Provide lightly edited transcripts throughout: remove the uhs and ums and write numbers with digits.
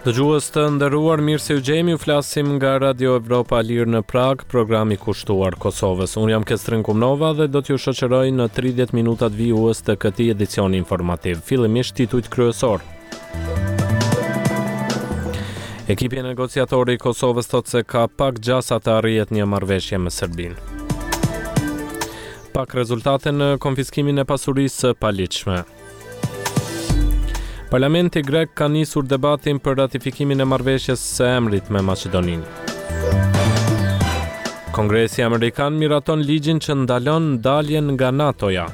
Dëgjues të nderuar, mirë se u gjejmë, ju flasim nga Radio Evropa Lirë në Prag, programi kushtuar Kosovës. Unë jam Kestrin Kumnova dhe do t'ju shoqëroj në 30 minutat vijues të këtij edicioni informativ. Fillimisht titujt kryesor. Ekipi negociatori i Kosovës thotë se ka pak gjasa të arrihet një marrëveshje me Serbinë. Pak rezultate në konfiskimin e pasurisë së paligjshme. Parlamenti grek ka nisur debatin për ratifikimin e marrëveshjes së emrit me Maqedoninë. Kongresi Amerikan miraton ligjin që ndalon daljen nga NATO-ja.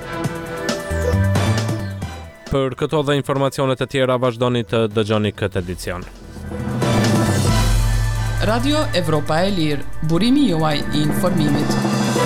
Për këto dhe informacionet e tjera vazhdoni të dëgjoni këtë edicion. Radio Evropa e Lirë, burimi juaj I informimit.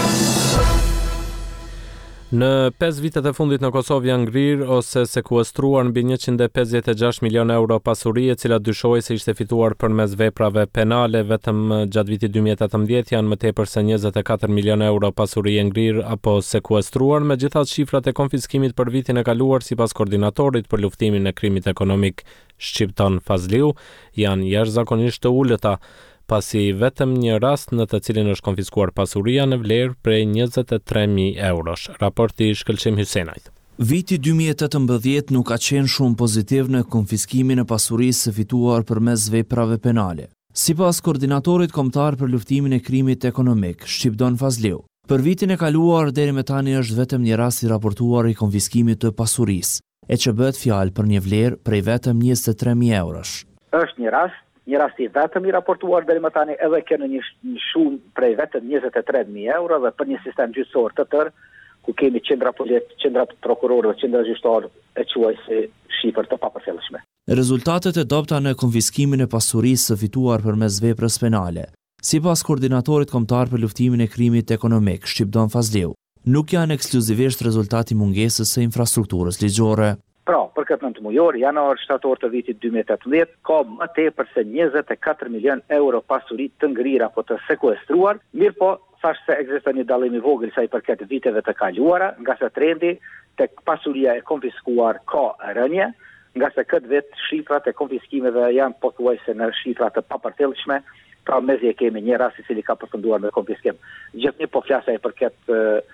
Në 5 vitet e fundit në Kosovë janë ngrirë ose sekuestruar mbi 156 milion euro pasuri, e cila dyshohej se ishte fituar përmes veprave penale. Vetëm gjatë vitit 2018 janë më tepër se 24 milion euro pasuri e ngrirë apo sekuestruar. Megjithatë, shifrat e konfiskimit për vitin e kaluar sipas koordinatorit për luftimin e krimit ekonomik Shqipton Fazliu janë jashtëzakonisht të ulëta, pasi vetëm një rast në të cilin është konfiskuar pasuria në vlerë prej 23.000 eurosh. Raporti I Shkëlqim Hysenajt. Viti 2018 nuk ka qenë shumë pozitiv në konfiskimin e pasurisë së fituar përmes veprave penale. Sipas koordinatorit kombëtar për luftimin e krimit ekonomik, Shqipton Fazliu, për vitin e kaluar deri më tani është vetëm një rast I raportuar I konfiskimit të pasurisë, e që bëhet fjalë për një vlerë prej vetëm 23.000 eurosh. Është një rast I vetëm I raportuar deri më tani, edhe kënë një shumë prej vetëm 23.000 euro dhe për një sistem gjyqësor të tërë, ku kemi qendra prokurorë dhe qendra gjyqtarë e quaj si shifër të papërfillshme. Rezultatet e dobta në konfiskimin e pasurisë së fituar përmes veprës penale, sipas koordinatorit kombëtar për luftimin e krimit ekonomik, Shqipton Fazliu, nuk janë ekskluzivisht rezultati mungesës së infrastrukturës ligjore. Pra, për këtë nëntomujor, janar shtator të vitit 2018, ka më tepër se 24 milion euro pasuri të ngrirë apo të sekuestruar, mirë po, thash se ekziston një dallim I vogël sa I përket viteve të kaluara, nga se trendi tek pasuria e konfiskuar ka rënje, nga se këtë vit shifrat e konfiskimeve janë pothuajse në shifra të papërfillshme, pra mezi e kemi një rast I cili ka përfunduar me konfiskim. Gjithnjë po flasaj përket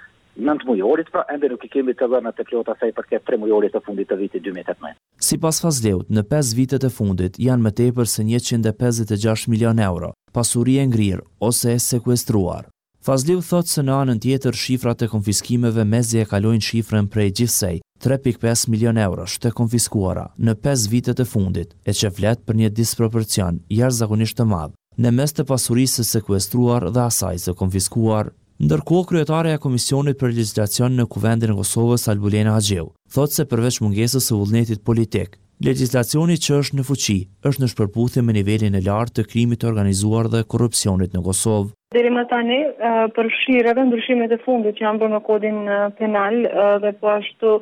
9 mujorit, pra ende nuk I kemi të dhënat e plota sa I përket 3 mujorit të fundit të vitit 2018. Sipas Fazleut, në 5 vitet e fundit janë më tepër se 156 milion euro pasuri e ngrirë ose e sekuestruar. Fazleu thotë se në anën tjetër shifrat e konfiskimeve mezi e kalojnë shifrën prej gjithsej 3.5 milion eurosh të konfiskuara në 5 vitet e fundit, e që flet për një disproporcion jashtëzakonisht të madh në mes të pasurisë së sekuestruar dhe asaj së konfiskuar. Ndërkohë, kryetaria e Komisionit për Legjislacion në Kuvendin e Kosovës, Albulena Haxheu, thotë se përveç mungesës së vullnetit politik, legjislacioni që është në fuqi është në shpërputhje me nivelin e lartë të krimit të organizuar dhe korrupsionit në Kosovë. Deri më tani, përfshirë edhe ndryshimet e fundit që janë bërë në kodin penal dhe po ashtu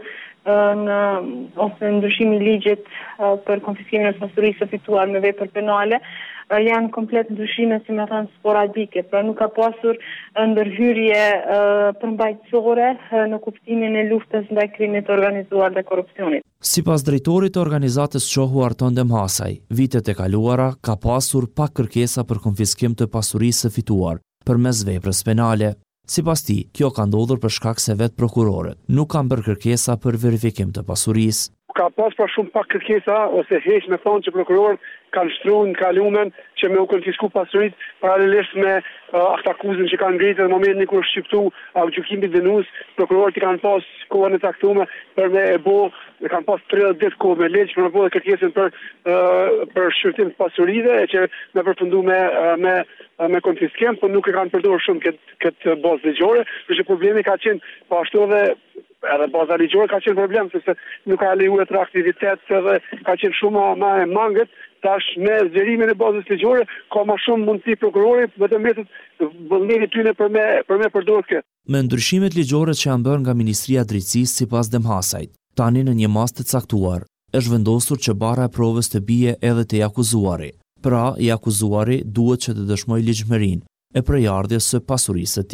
ose ndryshimi I ligjit për konfiskimin e pasurisë së fituar me vepër penale, janë komplet ndryshime, si me thënë, sporadike, pra nuk ka pasur ndërhyrje përmbajtësore në kuptimin e luftës ndaj krimit të organizuar dhe korrupsionit. Sipas drejtorit të organizatës qohu Arton Demhasaj, vitet e kaluara ka pasur pak kërkesa për konfiskim të pasurisë së fituar përmes veprës penale. Sipas tij, kjo ka ndodhur për shkak se vetë prokurorët nuk kanë bërë kërkesa për verifikim të pasurisë. Ka pas për shumë pak kërkesa ose heq me thonë që prokurorët kanë shtruar në kalumen që me u konfisku pasurit paralelisht me aktakuzën që kanë ngritur në momentin kur shqiptu gjykimi dënues, prokurorët I kanë pas kohën e caktuar për me e bë, kanë pas 30 ditë kohë me ligj për me bërë kërkesën për shqyrtim të pasurive, e që me përfundu me konfiskim, por nuk e kanë përdorur shumë këtë bazë ligjore, përse problemi ka qenë po ashtu edhe baza ligjore ka qenë problem, sepse nuk ka lejuar aktivitet dhe ka qenë shumë më e mangët. Tash me zgjerimin e bazës ligjore ka më shumë mundësi prokurori vetëm vullnetit tyne për me përdorur këtë. Me ndryshimet ligjore që janë bërë nga Ministria e Drejtësisë sipas Demhasajt, tani në një mas të caktuar është vendosur që bara e provës të bie edhe te I akuzuari. Pra, I akuzuari duhet që të dëshmojë ligjmërinë e përjardhjes së pasurisë së tij.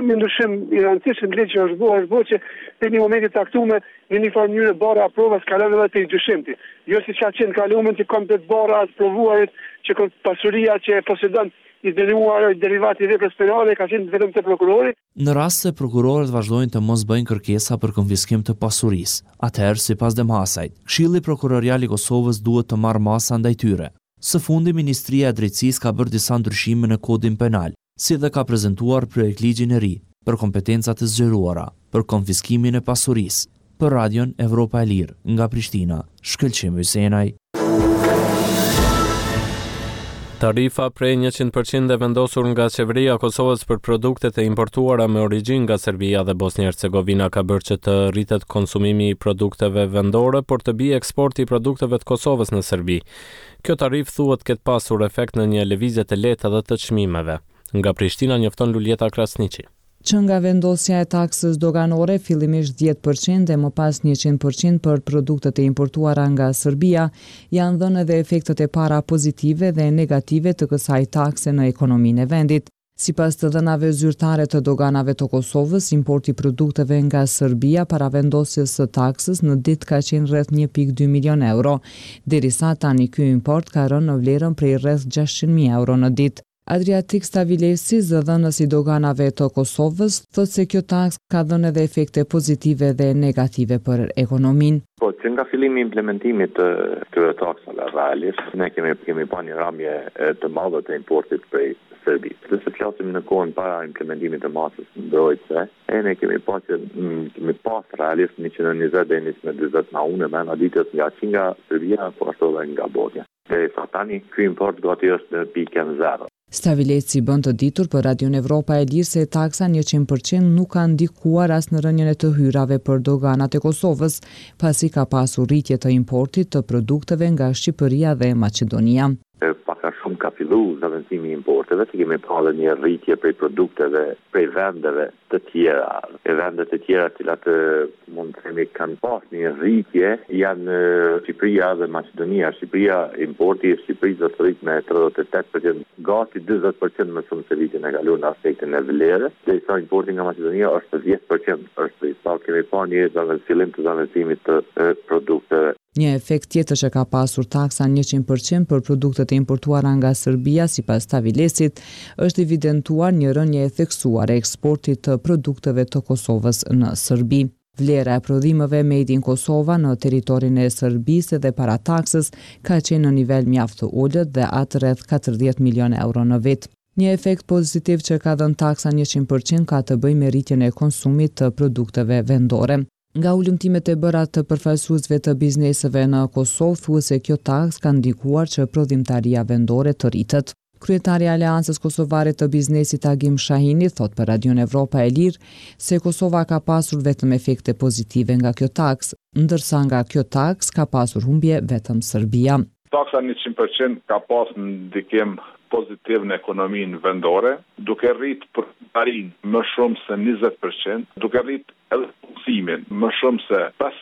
me ndryshim i rëndësishëm të ligj është bërë që në një moment të caktuar në një farë mënyrë bara provas kalon edhe te dyshimti. Jo siç ka qenë kaluar të komplet bara të provuarit që pasuria që posedon i dënuar derivati veprës penale ka qenë vetëm te prokurori. Në rast se prokurorët vazhdojnë të mos bëjnë kërkesa për konfiskim të pasurisë, atëherë sipas Demhasajt, Këshilli Prokurorial i Kosovës duhet të marrë masa ndaj tyre. Së fundi Ministria e Drejtësisë ka bërë disa ndryshime në kodin penal, si dhe ka prezantuar projektligjin e ri për kompetencat e zgjeruara për konfiskimin e pasurisë. Për Radion Evropa e Lirë nga Prishtina, Shkëlqim Hysenaj. Tarifa prej 100% e vendosur nga qeveria e Kosovës për produktet e importuara me origjinë nga Serbia dhe Bosnia-Hercegovina ka bërë që të rritet konsumimi i produkteve vendore, por të bie eksporti i produkteve të Kosovës në Serbi. Kjo tarifë thuhet ketë pasur efekt në një lëvizje të lehtë dhe të çmimeve. Nga Prishtina njofton Luljeta Krasniqi. Që nga vendosja e taksës doganore, fillimisht 10% e më pas 100% për produktet e importuara nga Serbia, janë dhënë edhe efektet e para pozitive dhe negative të kësaj takse në ekonominë e vendit. Sipas të dhënave zyrtare të doganave të Kosovës, importi produkteve nga Serbia para vendosjes së taksës në ditë ka qenë rreth 1.2 milion euro, derisa tani ky import ka rënë në vlerën prej rreth 600.000 euro në ditë. Adriatik Stavilesi, zëdhënës i doganave të Kosovës, thotë se kjo taks ka dhënë edhe efekte pozitive dhe negative për ekonominë. Po, që nga fillimi i implementimit të këtyre taksave realisht, ne kemi pa një ramje të madhe të importit prej Serbisë. Dhe se flasim në kohën para implementimit të masës mbrojtëse, ne kemi pas realisht 120 deri në 140 na unë me analitës nga Serbia, po ashtu edhe nga Bosnia. Dhe sa tani ky import gati është në pikën 0. Stavileci bën të ditur për Radion Evropa e Lirë se taksa 100% nuk ka ndikuar as në rënien e të hyrave për doganat e Kosovës, pasi ka pasur rritje të importit të produkteve nga Shqipëria dhe Maqedonia. Paka shumë ka fillu zavendësimi i importeve, që kemi pa dhe një rritje prej produkteve, prej vendeve të tjera. Vendet e tjera cilat mund të themi kanë pas një rritje janë Shqipëria dhe Maqedonia. Shqipëria, importi i Shqipërisë është rrit me 38%, gati 40% më shumë se vitin e kaluar në aspektin e vlerës, dhe sa importi nga Maqedonia është 10%, është sa kemi pa një fillim të zavendësimit të produkteve. Një efekt tjetër që ka pasur taksa 100% për produktet e importuara nga Serbia, sipas Stavilesit, është evidentuar një rënje e theksuar e eksportit të produkteve të Kosovës në Serbi. Vlera e prodhimeve made in Kosova në territorin e Serbisë dhe para taksës ka qenë në nivel mjaft të ulët dhe atë rreth 40 milion euro në vit. Një efekt pozitiv që ka dhënë taksa 100% ka të bëjë me rritjen e konsumit të produkteve vendore. Nga ulëmtimet e bëra të përfaqësuesve të bizneseve në Kosovë, thuhet se kjo taks ka ndikuar që prodhimtaria vendore të rritet. Kryetari i Aleancës Kosovare të Biznesit Agim Shahini thot për Radion Evropa e Lirë se Kosova ka pasur vetëm efekte pozitive nga kjo taks, ndërsa nga kjo taks ka pasur humbje vetëm Serbia. Taksa 100% ka pas ndikim pozitiv në ekonominë vendore, duke rrit përparinë më shumë se 20%, duke rrit edhe punësimin më shumë se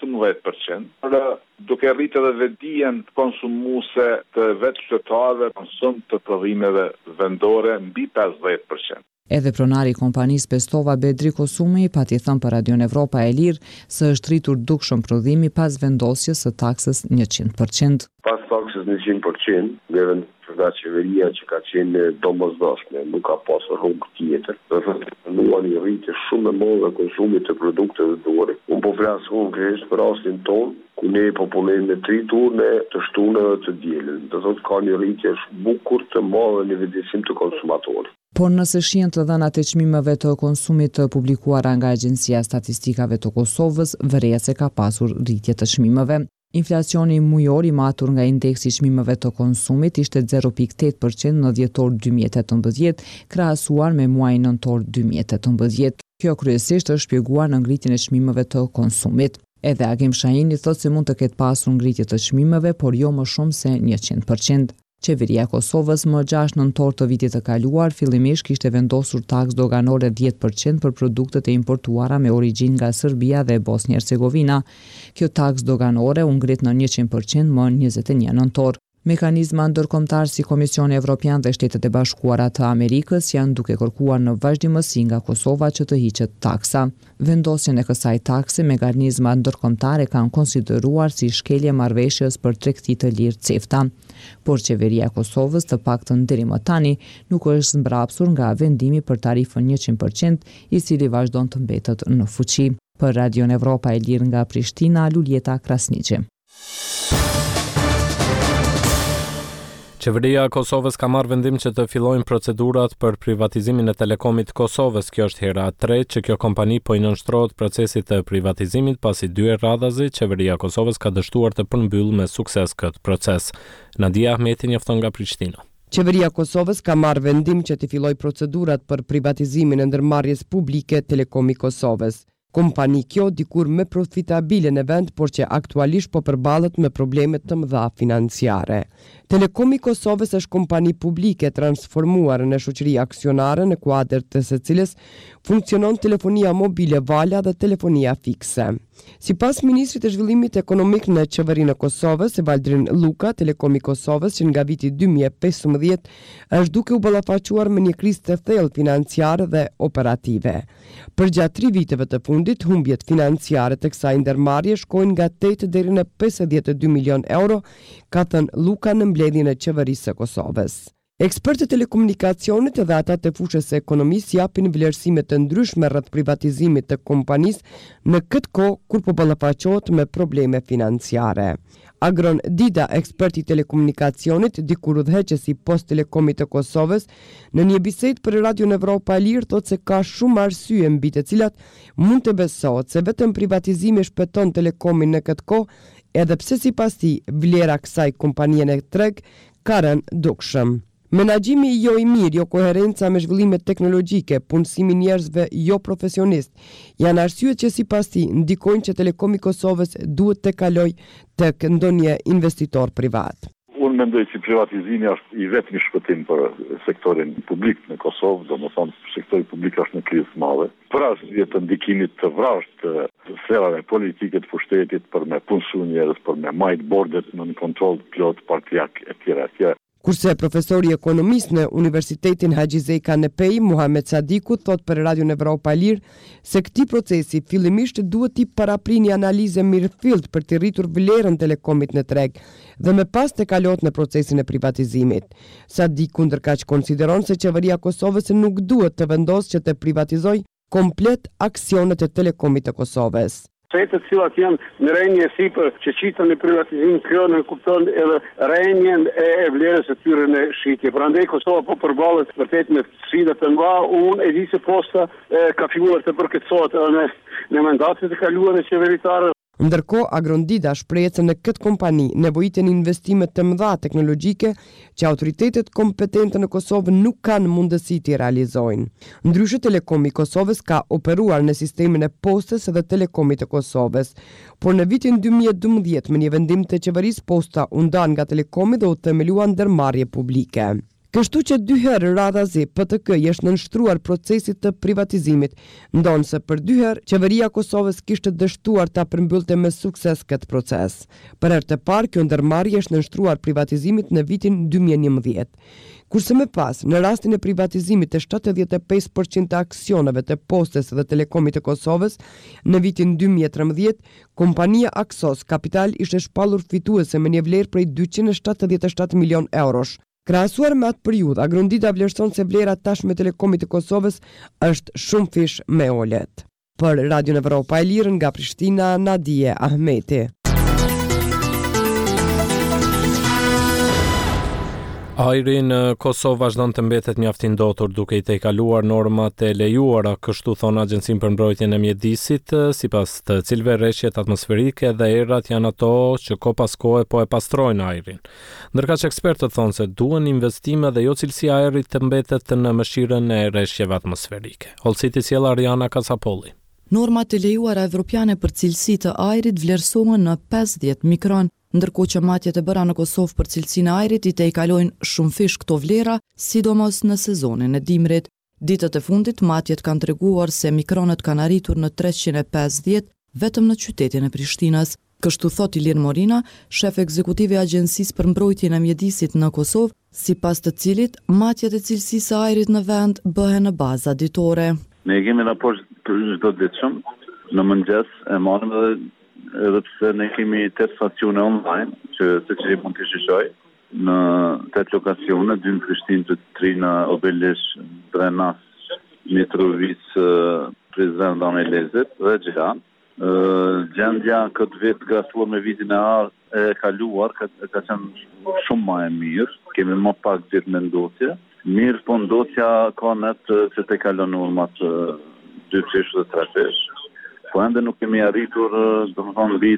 15%, duke rrit edhe vetdijen konsumuese të vetë qytetarëve, konsum të prodhimeve vendore mbi 50%. Edhe pronari i kompanisë Pestova Bedri Kosumi pati thënë për Radion Evropa e Lirë se është rritur dukshëm prodhimi pas vendosjes së taksës 100%. Pas taksës 100%, nga qeveria që ka qenë domosdoshme, nuk ka pasur rrugë tjetër. Do të thotë nuan një rritje shumë e madhe e konsumit të produkteve vendore. Unë po flas konkretisht për rastin ton, ku ne popullojmë me 3 turne të shtunave të dielën. Do të thotë ka një rritje shumë bukur të madhe në vetësim të konsumatorit. Por nëse shihen të dhënat e çmimeve të konsumit të publikuara nga Agjencia e Statistikave të Kosovës, vërehet se ka pasur rritje të çmimeve. Inflacioni mujor i matur nga indeksi i çmimeve të konsumit ishte 0.8% në dhjetor 2018, krahasuar me muajin nëntor 2018. Kjo kryesisht është shpjeguar në ngritjen e çmimeve të konsumit. Edhe Agim Shahini thotë se mund të ketë pasur ngritje të çmimeve, por jo më shumë se 100%. Qeveria e Kosovës më 6 nëntor të vitit të kaluar fillimisht kishte vendosur taks doganore 10% për produktet e importuara me origjinë nga Serbia dhe Bosnia Hercegovina. Kjo taks doganore u ngrit në 100% më 21 nëntor. Mekanizma ndërkombëtar si Komisioni Evropian dhe Shtetet e Bashkuara të Amerikës janë duke kërkuar në vazhdimësi nga Kosova që të hiqet taksa. Vendosjen e kësaj takse mekanizma ndërkombëtare kanë konsideruar si shkelje marrëveshjes për tregti të lirë CEFTA, por qeveria e Kosovës të paktën deri më tani nuk është mbrapsur nga vendimi për tarifën 100%, i cili vazhdon të mbetet në fuqi. Për Radion Evropa e Lirë nga Prishtina, Luljeta Krasniqi. Qeveria e Kosovës ka marrë vendim që të fillojnë procedurat për privatizimin e Telekomit të Kosovës. Kjo është hera e tretë që kjo kompani po i nënshtrohet procesit të privatizimit, pasi 2 herë radhazi qeveria e Kosovës ka dështuar të përmbyllë me sukses këtë proces. Nadia Ahmeti njofton nga Prishtina. Qeveria e Kosovës ka marrë vendim që të fillojë procedurat për privatizimin e ndërmarrjes publike Telekomi Kosovës. Kompani kjo dikur me profitabile në vend, por që aktualisht po përballet me probleme të mëdha financiare. Telekomi Kosovës është kompani publike transformuar në shoqëri aksionare në kuadër të së cilës funksionon telefonia mobile vala dhe telefonia fikse. Sipas ministrit të zhvillimit ekonomik në qeverinë e Kosovës, Evaldrin Luka, Telekomi Kosovës që nga viti 2015 është duke u ballafaquar me një krizë të thellë financiare dhe operative. Përgjatë 3 viteve të fundit, humbjet financiare të kësaj ndërmarrje shkojnë nga 8 deri në 52 milion euro, ka thënë Luka në mbledhjen e qeverisë së Kosovës. Ekspertët e telekomunikacionit dhe ata të fushës së ekonomisë japin vlerësime të ndryshme rreth privatizimit të kompanisë në këtë kohë kur po ballafaqohet me probleme financiare. Agron Dida, ekspert i telekomunikacionit, dikur udhëheqësi Post Telekomit të Kosovës, në një bisedë për Radion Evropa e Lirë thotë se ka shumë arsye mbi të cilat mund të besohet se vetëm privatizimi shpëton Telekomin në këtë kohë, edhe pse sipas tij vlera kësaj kompanie në treg ka rënë dukshëm. Menaxhimi jo i mirë, jo koherenca me zhvillimet teknologjike, punësimi njerëzve jo profesionist, janë arsyet që sipas tij ndikojnë që Telekomi Kosovës duhet të kalojë tek ndonjë investitor privat. Unë mendoj që privatizimi është i vetmi shpëtim për sektorin publik në Kosovë, domethënë sektori publik është në krizë të madhe. Për arsye të ndikimit të vrasht të sferave politike të pushtetit për me punësu njerëz, për me majt bordet në një kontroll plot partijak e tjera. Kurse profesori ekonomist në Universitetin Haxhi Zejka Nepej, Muhamet Sadiku, thot për Radion Evropa e Lirë se këtij procesi fillimisht duhet t'i parapri një analizë mirëfillt për të rritur vlerën Telekomit në treg dhe më pas të kalohet në procesin e privatizimit. Sadiku ndërkaq konsideron se qeveria e Kosovës nuk duhet të vendosë që të privatizojë komplet aksionet e Telekomit të Kosovës. Të cilat janë në rënje sipër që qitën në privatizim kjo në kupton edhe rënjen e vlerës së tyre në shitje. Prandaj Kosova po përballet vërtet me sfida të mëdha. Unë e di se posta ka filluar të përkëtësohet në mandatet e kaluara qeveritare. Ndërkohë, Agrondida shprehet se në këtë kompani nevojiten investime të mëdha teknologjike që autoritetet kompetente në Kosovë nuk kanë mundësi t'i realizojnë. Ndryshe Telekomi i Kosovës ka operuar në sistemin e postës dhe Telekomit të Kosovës, por në vitin 2012 me një vendim të qeverisë Posta u ndan nga Telekomi dhe u themelua ndërmarrje publike. Kështu që 2 herë radhazi PTK është nënshtruar procesit të privatizimit, ndonë se për 2 herë qeveria Kosovës kishte dështuar ta përmbyllte me sukses këtë proces. Për herë të parë kjo ndërmarrje është nënshtruar privatizimit në vitin 2011. Kurse më pas, në rastin e privatizimit të 75% të aksioneve të Postës dhe Telekomit të Kosovës, në vitin 2013, kompania Aksos Kapital ishte shpallur fituese me një vlerë prej 277 milion eurosh. Krahasuar me atë periudhë, Agrondida vlerëson se vlera tashme Telekomit të Kosovës është shumë fish me olet. Për Radion Evropa e Lirë nga Prishtina, Nadije Ahmeti. Ajri në Kosovë vazhdon të mbetet mjaft i ndotur duke i tejkaluar normat e lejuara, kështu thon Agjencia për Mbrojtjen e Mjedisit, sipas të cilëve rreshjet atmosferike dhe errat janë ato që ko pas kohe po e pastrojnë ajrin. Ndërkaq ekspertët thonë se duhen investime dhe jo cilësia e ajrit të mbetet në mëshirën e rreshjeve atmosferike. Holciti sjell Ariana Kasapolli. Normat e lejuara evropiane për cilësi të ajrit vlerësohen në 50 mikron, ndërkohë që matjet e bëra në Kosovë për cilësinë e ajrit i tejkalojnë shumë fish këto vlera, sidomos në sezonin e dimrit. Ditët e fundit matjet kanë treguar se mikronet kanë arritur në 350 vetëm në qytetin e Prishtinës. Kështu thot Ilir Morina, shef ekzekutiv i Agjencisë për Mbrojtjen e Mjedisit në Kosovë, sipas të cilit matjet e cilësisë së ajrit në vend bëhen në bazë ditore. Ne kemi raport për çdo ditëshëm, në mëngjes e marrim edhe pse ne kemi 8 stacione online që secili mund të shishoj në 8 lokacione, 2 në Prishtinë, 3 në Obelish, Drenas, Mitrovic, Prizren, Danelezit dhe Gjilan. Gjendja këtë vit gastuar me vitin e kaluar ka qenë shumë më e mirë. Kemi më pak ditë me ndotje. Mirë, po ndotja ka net që te kalon urmat 2 fish dhe 3 fish. Po ende nuk kemi arritur domethënë mbi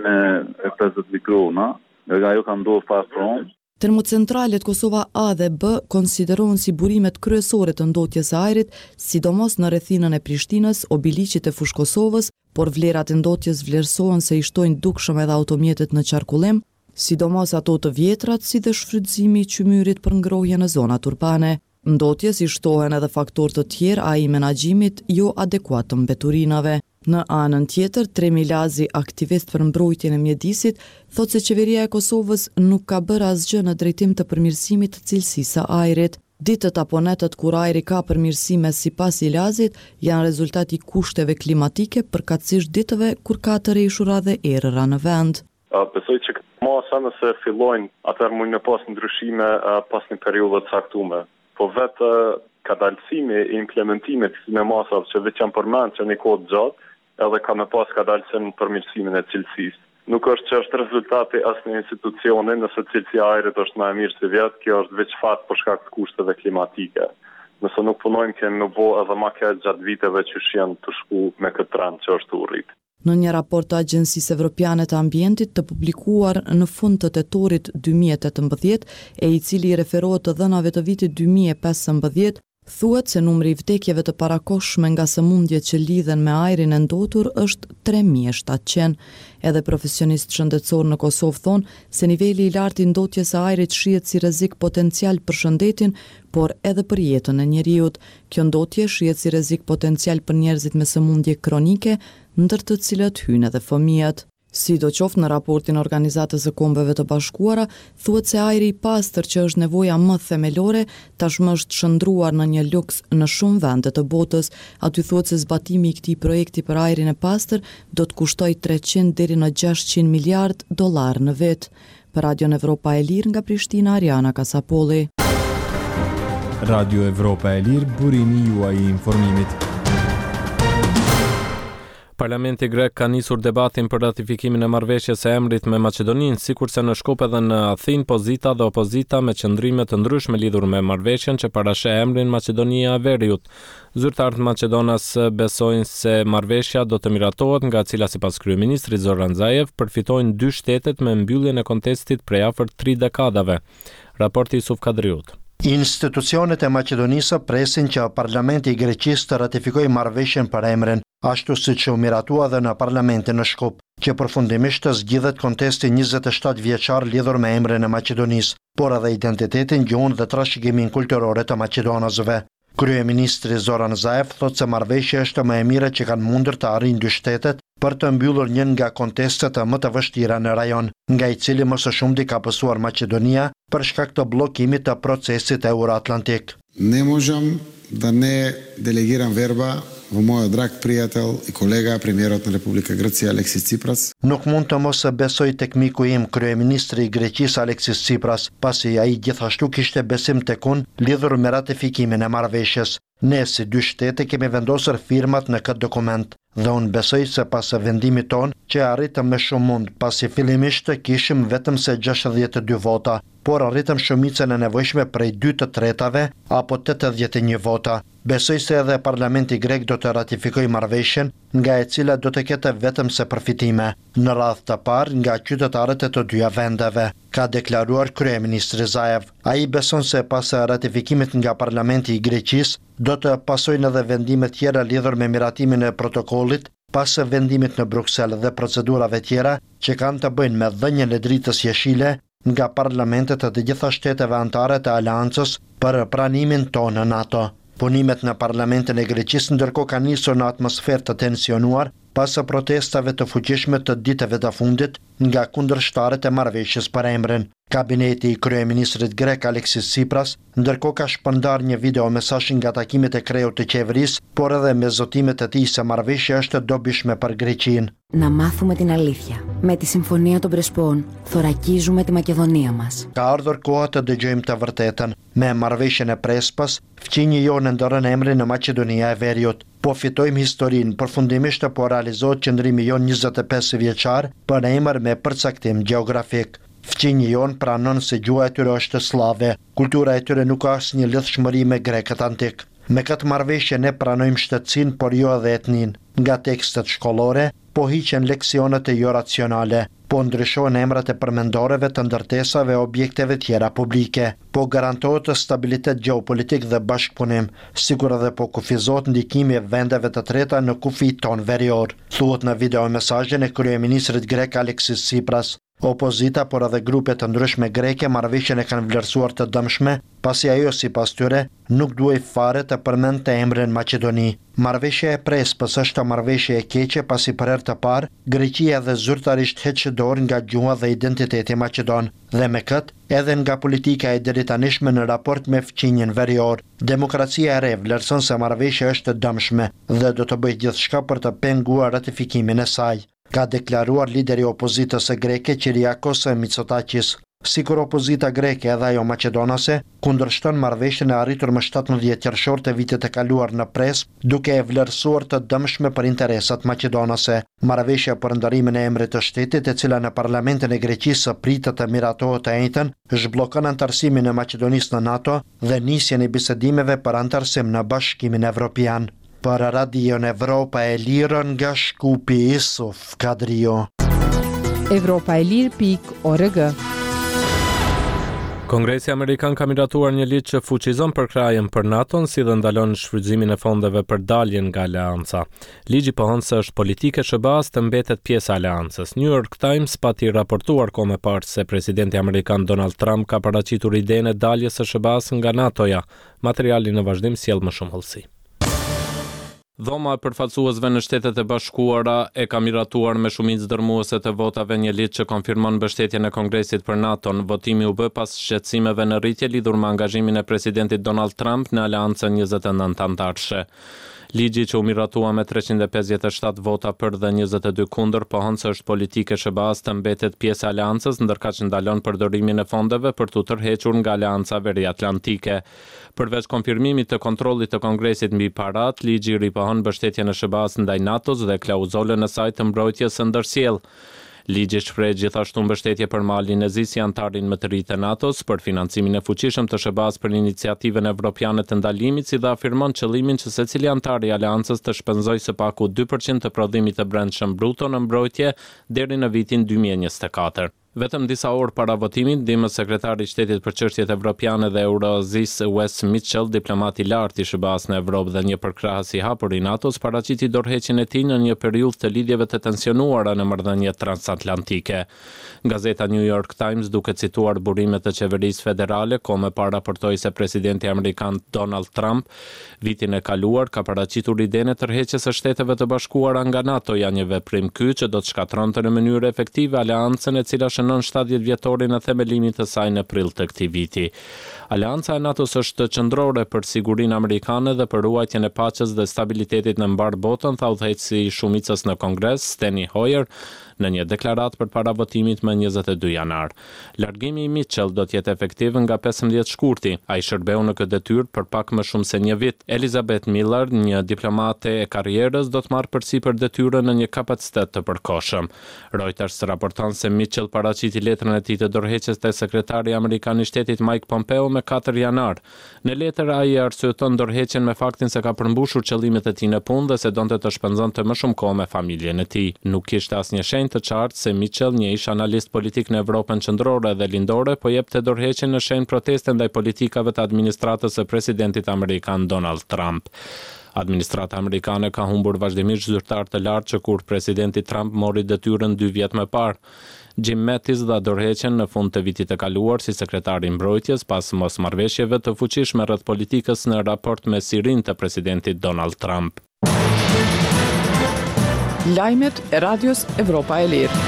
350 mikrona, nga ajo ka ndodhur pas pronë. Termocentralet Kosova A dhe B konsiderohen si burimet kryesore të ndotjes së ajrit, sidomos në rrethinën e Prishtinës, Obiliqit e Fushë Kosovës, por vlerat e ndotjes vlerësohen se i shtojnë dukshëm edhe automjetet në qarkullim, sidomos ato të vjetrat, si dhe shfrytëzimi i qymyrit për ngrohje në zonat urbane. Ndotjes i shtohen edhe faktorë të tjerë ai menaxhimit jo adekuat të mbeturinave. Në anën tjetër, Tremi Lazi, aktivist për mbrojtjen e mjedisit, thotë se qeveria e Kosovës nuk ka bërë asgjë në drejtim të përmirësimit të cilësisë së ajrit. Ditët apo netët kur ajri ka përmirësime sipas i Lazit janë rezultati i kushteve klimatike, përkatësisht ditëve kur ka të rreshura dhe erëra në vend. Besoj që masa nëse fillojnë, atëherë mund të pas ndryshime pas një periudhe të caktuar. Po vetë kadalësimi i implementimit në masave që veç janë përmend që një kohë gjatë, edhe ka me pas kadalësim në përmirësimin e cilësisë. Nuk është që është rezultati asnjë institucioni, nëse cilësia e ajrit është më e mirë se vjet, kjo është veç fat për shkak të kushteve klimatike. Nëse nuk punojmë kemi më bo edhe më keq gjatë viteve që janë të shku me këtë trend që është urrit. Në një raport të Agjencisë Evropiane të Ambientit të publikuar në fund të tetorit 2018, e i cili referohet të dhënave të vitit 2015, thuhet se numri i vdekjeve të parakohshme nga sëmundjet që lidhen me ajrin e ndotur është 3700. Edhe profesionistë shëndetësor në Kosovë thonë se niveli i lartë i ndotjes së ajrit shihet si rrezik potencial për shëndetin, por edhe për jetën e njeriut. Kjo ndotje shihet si rrezik potencial për njerëzit me sëmundje kronike, ndër të cilët hyjnë edhe fëmijët. Sidoqoftë në raportin Organizatës së Kombeve të Bashkuara, thuhet se ajri i pastër që është nevoja më themelore, tashmë është shndruar në një luks në shumë vende të botës. Aty thuhet se zbatimi i këtij projekti për ajrin e pastër do të kushtojë 300 deri në 600 miliard dollar në vit. Për Radion Evropa e Lirë nga Prishtina, Ariana Kasapolli. Radio Evropa e Lirë, burimi juaj i informimit. Parlamenti grek ka nisur debatin për ratifikimin e marrëveshjes së emrit me Maqedoninë, sikurse në Shkup edhe në Athinë pozita dhe opozita me qëndrime të ndryshme lidhur me marrëveshjen që parasheh emrin Maqedonia e Veriut. Zyrtarët macedonas besojnë se marrëveshja do të miratohet, nga cila sipas kryeministrit Zoran Zaev përfitojnë 2 shtetet me mbylljen e kontestit prej afër 3 dekadave. Raporti Yusuf Kadriut. Institucionet e Maqedonisë presin që parlamenti i Greqisë të ratifikojë marrëveshjen për emrin, ashtu siç u miratua dhe në parlamentin në Shkup, që përfundimisht të zgjidhet kontesti 27 vjeçar lidhur me emrin e Maqedonisë, por edhe identitetin, gjuhën dhe trashëgimin kulturore të maqedonësve. Kryeministri Zoran Zaev thotë se marrëveshja është më e mira që kanë mundur të arrijnë 2 shtetet për të mbyllur një nga kontestet më të vështira në rajon, nga i cili më së shumti ka pësuar Maqedonia për shkak të bllokimit të procesit euroatlantik. Ne možem da ne delegiram verba vë moj drag prijatelj i kolega premierot në Republika Grecia Aleksis Tsipras. Nuk mund të mos e besoj tek miku im, kryeministri i Greqisë Aleksis Tsipras, pasi ai gjithashtu kishte besim tek unë lidhur me ratifikimin e marrëveshjes. Ne si 2 shtete kemi vendosur firmat në këtë dokument dhe unë besoj se pas vendimit ton që arritëm me shumë mund, pasi fillimisht kishim vetëm se 62 vota, por arritëm shumicën e nevojshme prej 2/3 apo 81 vota. Besoj se edhe parlamenti grek do të ratifikojë marrëveshjen, nga e cila do të ketë vetëm se përfitime, në radhë të parë nga qytetarët e të 2 vendeve, ka deklaruar kryeministri Zaev. Ai beson se pas ratifikimit nga parlamenti i Greqisë do të pasojnë edhe vendime tjera lidhur me miratimin e protokollit, pas vendimit në Bruksel dhe procedurave tjera që kanë të bëjnë me dhënien e dritës jeshile nga parlamentet e të gjitha shteteve anëtare të aleancës për pranimin tonë në NATO. Punimet në parlamentin e Greqisë ndërkohë kanë nisur në atmosferë të tensionuar pas protestave të fuqishme të ditëve të fundit nga kundërshtarët e marrëveshjes për emrin. Kabineti i kryeministrit grek Aleksis Tsipras ndërkohë ka shpërndar një video mesazh nga takimet e kreut të qeverisë, por edhe me zotimet e tij se marrëveshja është dobishme për Greqinë. Να μάθουμε την αλήθεια. Με τη Συμφωνία των Πρεσπών θωρακίζουμε τη Μακεδονία μας. Ka ardhur koha të dëgjojmë të vërtetën. Me marrëveshjen e Prespas, fqinji jonë ndërën emrin në Maqedonia e Veriut. Po fitojmë historinë, përfundimisht po realizohet qëndrimi jonë 25 vjeçar për emër me përcaktim gjeografik. Fqinji jonë pranon se gjuha e tyre është slave, kultura e tyre nuk ka asnjë lidhshmëri me grekët antik. Me këtë marrëveshje ne pranojmë shtetësinë, por jo edhe etninë. Nga tekstet shkollore, po hiqen leksionet e jo racionale, po ndryshohen emrat e përmendoreve të ndërtesave e objekteve tjera publike, po garantohet stabilitet gjeopolitik dhe bashkëpunim, sikur edhe po kufizohet ndikimi e vendeve të treta në kufijt ton verior, thuhet në video mesazhin e kryeministrit grek Aleksis Tsipras. Opozita, por edhe grupe të ndryshme greke marrëveshjen e kanë vlerësuar të dëmshme, pasi ajo sipas tyre nuk duhej fare të përmendte emrin Maqedoni. Marrëveshja e Prespës është marrëveshje e keqe pasi për herë të parë Greqia edhe zyrtarisht heq dorë nga gjuha dhe identiteti maqedon, dhe me këtë edhe nga politika e deritanishme në raport me fqinjen verior. Demokracia e re vlerëson se marrëveshja është dëmshme dhe do të bëjë gjithçka për të penguar ratifikimin e saj, ka deklaruar lideri i opozitës së greke Kyriakos Mitsotakis. Sikur opozita greke edhe ajo maqedonase kundërshton marrëveshjen e arritur më 17 qershor të vitit të kaluar në Presp, duke e vlerësuar të dëmshme për interesat maqedonase. Marrëveshja për ndarimin e emrit të shtetit, e cila në parlamentin e Greqisë pritet të miratohet të njëjtën, zhbllokon antarësimin e Maqedonisë në NATO dhe nisjen e bisedimeve për antarësim në Bashkimin Evropian. Për Radion Evropa e Lirë nga Shkupi, Isuf Kadrio. Evropaelir.org. Kongresi Amerikan ka miratuar një ligj që fuqizon përkrajën për NATO-n, si dhe ndalon shfrytëzimin e fondeve për daljen nga aleanca. Ligji pohon se është politike SBA-s të mbetet pjesë e aleancës. New York Times pati raportuar kohë më parë se presidenti amerikan Donald Trump ka paraqitur idenë e daljes së SBA-s nga NATO-ja. Materiali në vazhdim sjell më shumë hollësi. Dhoma e përfaqësuesve në Shtetet e Bashkuara e ka miratuar me shumicë dërmuese të votave një ligj që konfirmon mbështetjen e Kongresit për NATO-n. Votimi u bë pas shqetësimeve në rritje lidhur me angazhimin e presidentit Donald Trump në aleancën 29 antarëshe. Ligji që u miratua me 357 vota për dhe 22 kundër pohon se është politike SBA-s të mbetet pjesë e aleancës, ndërka që ndalon përdorimin e fondeve për t'u tërhequr nga aleanca veriatlantike. Përveç konfirmimit të kontrollit të Kongresit mbi parat, ligji ripohon mbështetjen e SBA-s ndaj NATO-s dhe klauzolën e saj të mbrojtjes së ndërsjellë. Ligji shpreh gjithashtu mbështetje për Malin e Zi si antarin më të ri të NATO-s, për financimin e fuqishëm të SBA-s për iniciativën evropiane të ndalimit, si dhe afirmon qëllimin që secili antar i aleancës të shpenzojë së paku 2% të prodhimit të brendshëm bruto në mbrojtje deri në vitin 2024. Vetëm disa orë para votimit, dimës sekretari i shtetit për çështjet evropiane dhe Eurozis Wes Mitchell, diplomati i lartë i SBA-s në Evropë dhe një përkrahës i hapur i NATO-s, paraqiti dorëheqjen e tij në një periudhë të lidhjeve të tensionuara në marrëdhëniet transatlantike. Gazeta New York Times, duke cituar burimet të qeverisë federale, kohë më parë raportoi se presidenti amerikan Donald Trump vitin e kaluar ka paraqitur idenë e tërheqjes së Shteteve të Bashkuara nga NATO-ja, një veprim ky që do të shkatronte në mënyrë efektive aleancën e cila shënon 70 vjetorin e themelimit të saj në prill të këtij viti. Aleanca e NATO-s është qendrore për sigurinë amerikane dhe për ruajtjen e paqes dhe stabilitetit në mbar botën, tha udhëheqësi i shumicës në Kongres, Steny Hoyer, në një deklarat për para votimit më 22 janar. Largimi i Mitchell do të jetë efektiv nga 15 shkurti. Ai shërbeu në këtë detyrë për pak më shumë se një vit. Elizabeth Miller, një diplomate e karrierës, do të marrë përsipër detyrën në një kapacitet të përkohshëm. Reuters raporton se Mitchell paraqiti letrën e tij të dorëheqjes te sekretari amerikan i shtetit Mike Pompeo me 4 janar. Në letër ai arsyeton dorëheqjen me faktin se ka përmbushur qëllimet e tij në punë dhe se donte të shpenzonte më shumë kohë me familjen e tij. Nuk kishte asnjë shenjë të qartë se Mitchell, një ish analist politik në Evropën qendrore dhe lindore, po jepte dorëheqjen në shenjë proteste ndaj politikave të administratës së presidentit amerikan Donald Trump. Administrata amerikane ka humbur vazhdimisht zyrtar të lartë që kur presidenti Trump mori detyrën 2 vjet më parë. Jim Mattis dha dorëheqjen në fund të vitit të kaluar si sekretari i mbrojtjes pas mosmarrveshjeve të fuqishme rreth politikës në raport me sirinë të presidentit Donald Trump. Lajmet e Radios Evropa e Lirë.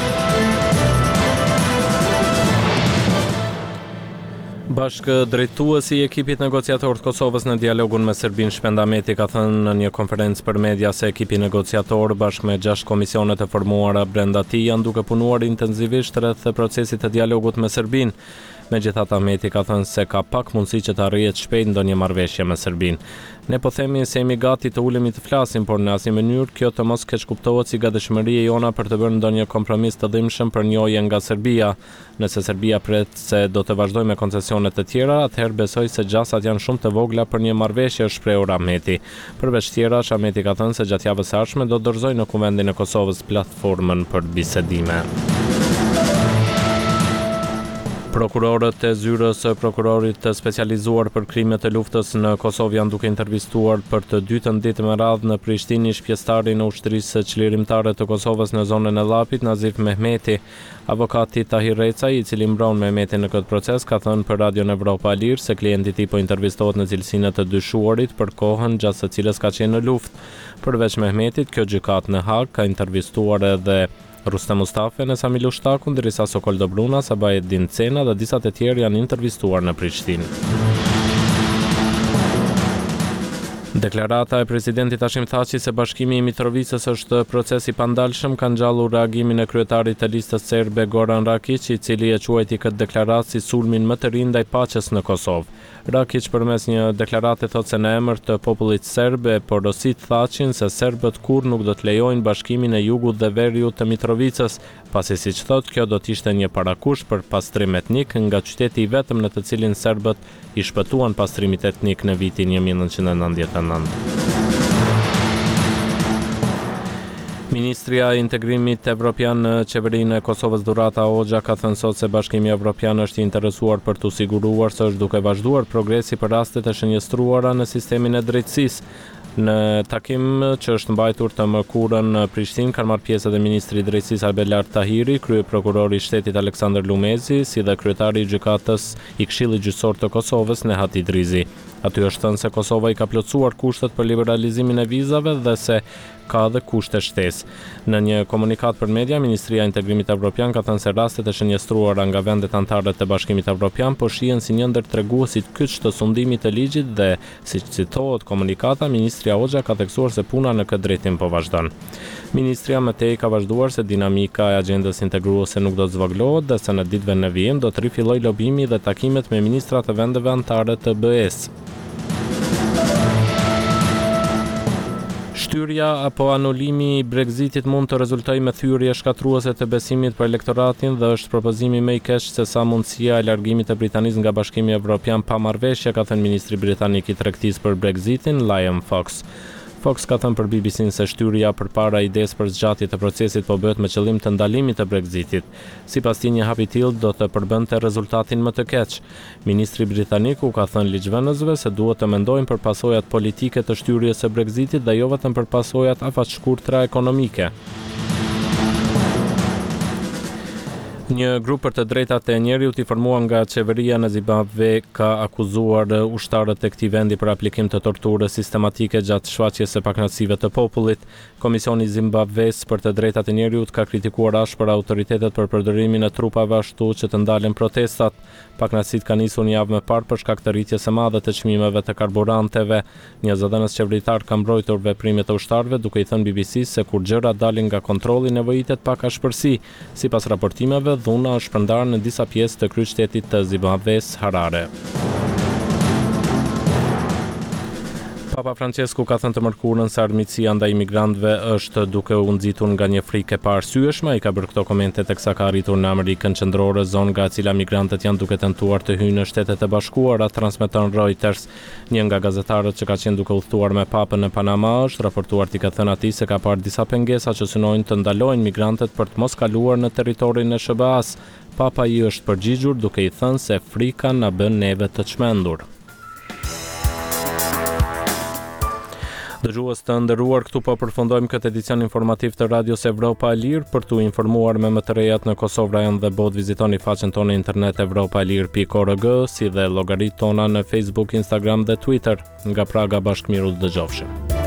Bashkë drejtuesi i ekipit negociator të Kosovës në dialogun me Serbinë Shpenda Meti ka thënë në një konferencë për media se ekipi negociator bashkë me 6 komisione të formuara brenda tij janë duke punuar intensivisht rreth procesit të dialogut me Serbinë. Megjithatë, Meti ka thënë se ka pak mundësi që të arrihet shpejt ndonjë marrëveshje me Serbinë. Ne po themi se jemi gati të ulemi të flasim, por në asnjë mënyrë kjo të mos keqkuptohet si gatishmëria jona për të bërë ndonjë kompromis të dhimbshëm për njëojë nga Serbia. Nëse Serbia pret se do të vazhdojë me koncesione të tjera, atëherë besoj se gjasat janë shumë të vogla për një marrëveshje, shprehur Ahmeti. Përveç tjerash, Ahmeti ka thënë se gjatë javës së ardhshme do të dorëzojë në Kuvendin e Kosovës platformën për bisedime. Prokurorët e zyrës së prokurorit të specializuar për krimet e luftës në Kosovë janë duke intervistuar për të dytën ditë me radhë në Prishtinë shpjestarin e ushtrisë çlirimtare të Kosovës në zonën e Llapit, Nazif Mehmeti. Avokati Tahir Recaj, i cili mbron Mehmetin në këtë proces, ka thënë për Radion Evropa e Lirë se klienti i tij po intervistohet në cilësinë të dyshuarit për kohën gjatë së cilës ka qenë në luftë. Përveç Mehmetit, kjo gjykatë në Hag ka intervistuar edhe Rustem Mustafe në Sami Lushtakun, ndërsa Sokol Dobruna, Sabaheddin Cena dhe disa të tjerë janë intervistuar në Prishtinë. Deklarata e presidentit Hashim Thaçi se bashkimi i Mitrovicës është proces i pandalshëm ka ngjallur reagimin e kryetarit të listës serbe Goran Rakić, i cili e quajti këtë deklaratë si sulmin më të ri ndaj paqes në Kosovë. Rakić përmes një deklarate thotë se në emër të popullit serb e porosit Thaçin se serbët kurrë nuk do të lejojnë bashkimin e jugut dhe veriut të Mitrovicës, pasi siç thotë kjo do të ishte një parakush për pastrim etnik nga qyteti i vetëm në të cilin serbët i shpëtuan pastrimit etnik në vitin 1999. Ministria e Integrimit Evropian në qeverinë e Kosovës Durata Hoxha ka thënë sot se Bashkimi Evropian është i interesuar për të siguruar se është duke vazhduar progresi për rastet e shënjestruara në sistemin e drejtësisë. Në takim që është mbajtur të mërkurën në Prishtinë kanë marrë pjesë edhe ministri i drejtësisë Abelard Tahiri, kryeprokurori i shtetit Aleksandar Lumezi, si dhe kryetari i gjykatës i Këshillit Gjyqësor të Kosovës Nehat Idrizi. Aty është thënë se Kosova i ka plotësuar kushtet për liberalizimin e vizave dhe se ka dhe kushte shtesë. Në një komunikat për media, Ministria e Integrimit Evropian ka thënë se rastet e shënjestruara nga vendet anëtare të Bashkimit Evropian po shihen si një ndër treguesit kyç të sundimit të ligjit dhe, siç citohet komunikata, Ministria Hoxha ka theksuar se puna në këtë drejtim po vazhdon. Ministria më tej ka vazhduar se dinamika e agjendës integruese nuk do të zvogëlohet dhe se në ditëve në vijim do të rifillojë lobimi dhe takimet me ministrat e vendeve anëtare të BE-s. Shtyrja apo anulimi i Brexitit mund të rezultojë me thyrje shkatruese të besimit për elektoratin dhe është propozimi më i keq se sa mundësia e largimit të Britanisë nga Bashkimi Evropian pa marrëveshje, ka thënë ministri britanik i tregtisë për Brexitin, Liam Fox. Fox ka thënë për BBC-n se shtyrja përpara idesë për zgjatje të procesit po bëhet me qëllim të ndalimit të Brexitit. Sipas tij, një hap i tillë do të përbënte rezultatin më të keq. Ministri britanik u ka thënë ligjvënësve se duhet të mendojnë për pasojat politike të shtyrjes së Brexitit dhe jo vetëm për pasojat afatshkurtra ekonomike. Një grup për të drejtat e njerëzit i formuar nga qeveria në Zimbabwe ka akuzuar ushtarët e këtij vendi për aplikim të torturës sistematike gjatë shfaqjes së pakënaqësive të popullit. Komisioni i Zimbabwes për të drejtat e njerëzit ka kritikuar ashpër autoritetet për përdorimin e trupave ashtu që të ndalen protestat. Pakënaqësitë kanë nisur një javë më parë për shkak të rritjes së madhe të çmimeve të karburanteve. Një zëdhënës qeveritar ka mbrojtur veprimet e ushtarëve duke i thënë BBC-s se kur gjërat dalin nga kontrolli nevojitet pak ashpërsi. Sipas raportimeve, dhuna është shpërndarë në disa pjesë të kryeqytetit të Zimbabwes, Harare. Papa Francesku ka thënë të mërkurën se armiqësia ndaj imigrantëve është duke u nxitur nga një frikë e paarsyeshme. Ai ka bërë këto komente teksa ka arritur në Amerikën Qendrore, zonë nga e cila migrantët janë duke tentuar të hyjnë në Shtetet e Bashkuara, transmeton Reuters. Një nga gazetarët që ka qenë duke udhëtuar me papën në Panama është raportuar t'i ka thënë atij se ka parë disa pengesa që synojnë të ndalojnë migrantët për të mos kaluar në territorin e SBA-s. Papa i është përgjigjur duke i thënë se frika na bën neve të çmendur. Dëgjues të nderuar, këtu po përfundojmë këtë edicion informativ të Radios Evropa e Lirë. Për t'u informuar me më të rejat në Kosovë Rajon dhe botë, vizitoni faqen tonë internet evropaelir.org, si dhe llogaritë tona në Facebook, Instagram dhe Twitter. Nga Praga, bashkëmiru të dëgjofshim.